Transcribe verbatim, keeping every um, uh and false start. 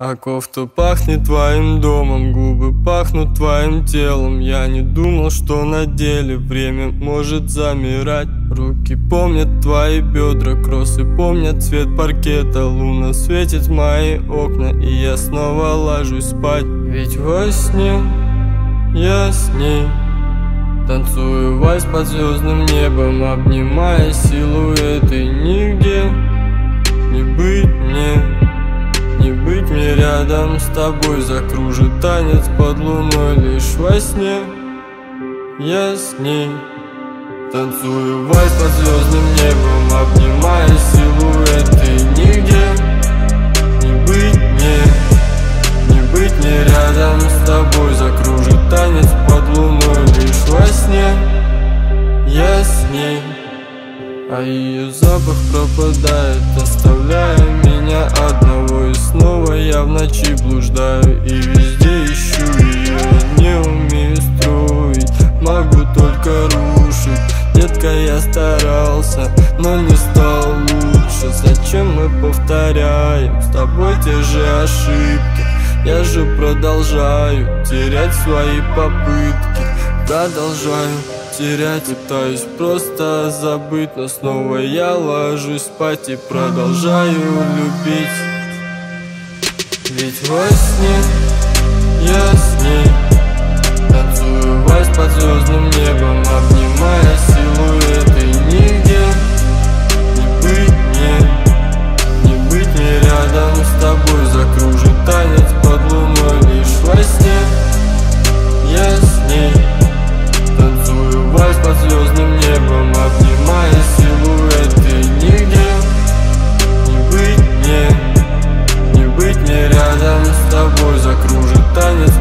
А кофта пахнет твоим домом, губы пахнут твоим телом. Я не думал, что на деле время может замирать. Руки помнят твои бедра, кроссы помнят цвет паркета. Луна светит в мои окна, и я снова ложусь спать. Ведь во сне я с ней танцую вальс под звездным небом, обнимая силуэты. Нигде не быть мне, не быть мне рядом с тобой. Закружит танец под луной лишь во сне. Я с ней танцую вальс под звездным небом, обнимая силуэты. Нигде не быть мне, не быть мне рядом с тобой. Закружит танец под луной лишь во сне. Я с ней, а ее запах пропадает, оставляя меня одного. И снова я в ночи блуждаю, и везде ищу ее. Не умею строить, могу только рушить. Детка, я старался, но не стал лучше. Зачем мы повторяем с тобой те же ошибки? Я же продолжаю терять свои попытки. Продолжаю терять, пытаюсь просто забыть, но снова я ложусь спать и продолжаю любить. Ведь во сне я с ней танцую вальс под звездным небом, обнимая силуэты. Нигде не быть мне, не быть мне рядом с тобой. Закружит танец под луной лишь во сне. Я с ней танцую вальс под звездным небом, обнимая силуэты. Нигде не быть мне, не быть мне рядом с тобой. Закружит танец